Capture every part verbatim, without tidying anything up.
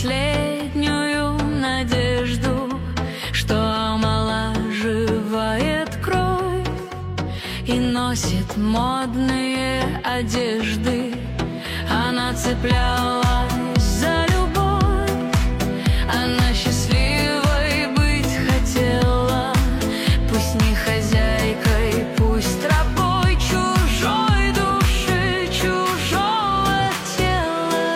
последнюю надежду, что омолаживает кровь и носит модные одежды. Она цеплялась за любовь, она счастливой быть хотела, пусть не хозяйкой, пусть рабой чужой души, чужого тела.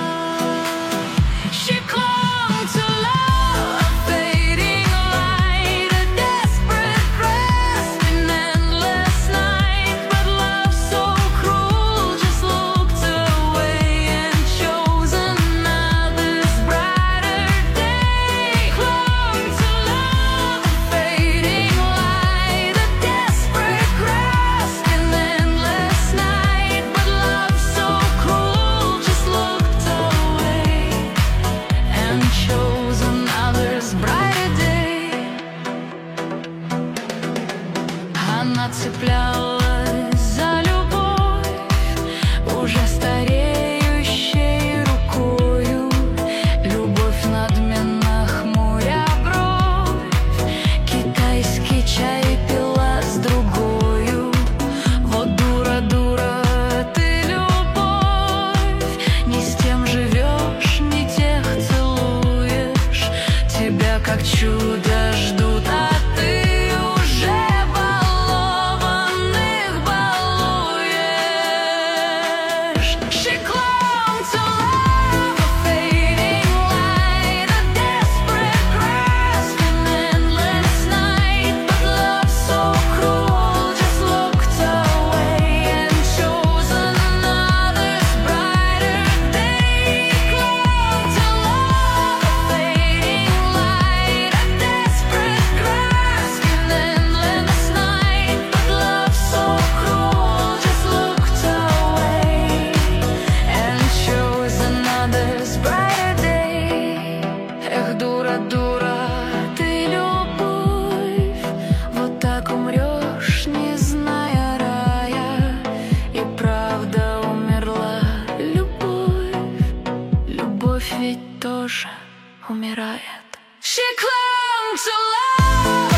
She clung to love, a fading light, a desperate grasp in endless night. But love so cruel just looked away and chose another's brighter day. Clung to love, a fading light, a desperate grasp in endless night. But love so cruel just looked away and chose another's brighter day. Она цеплялась за любовь уже стареющей рукою, любовь надменно хмуря бровь, китайский чай пила с другою. Вот дура, дура, ты любовь, не с тем живешь, не тех целуешь, тебя как чудо ждут, а ты уже балованных балуешь. She clung to love, a fading light, a desperate grasp in endless night. But love so cruel just looked away and chose another's brighter day. Clung to love, a fading light, a desperate grasp in endless night. But love so cruel just looked away and chose another's brighter day. Эх, дура, дура, ты любовь, вот так умрешь, не зная рая. И правда умерла любовь, любовь ведь тоже умирает. She clung to love.